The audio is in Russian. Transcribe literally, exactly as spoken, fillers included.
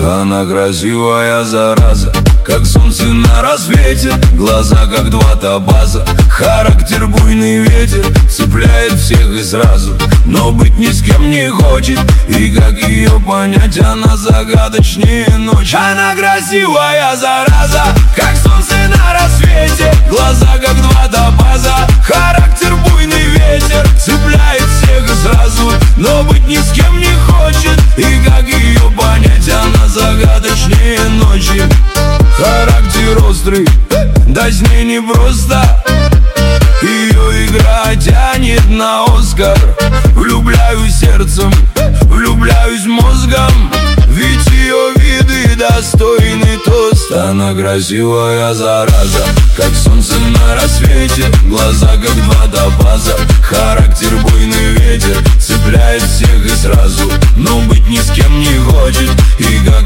Она красивая зараза, как солнце на рассвете. Глаза как два топаза, характер буйный ветер. Цепляет всех и сразу, но быть ни с кем не хочет. И как ее понять, она загадочнее ночи. Она красивая зараза, как солнце на рассвете. Глаза как два топаза, характер буйный ветер. Цепляет всех и сразу, но быть ни с кем не хочет. И как ее понять, она загадочнее ночи. Характер острый, да с ней не просто. Ее игра тянет на Оскар. Влюбляюсь сердцем, влюбляюсь мозгом, ведь ее виды достойны тост. Она красивая зараза, как солнце на рассвете. Глаза как два топаза, характер буйный ветер. Цепляет всех и сразу, но быть ни с кем не хочет. И как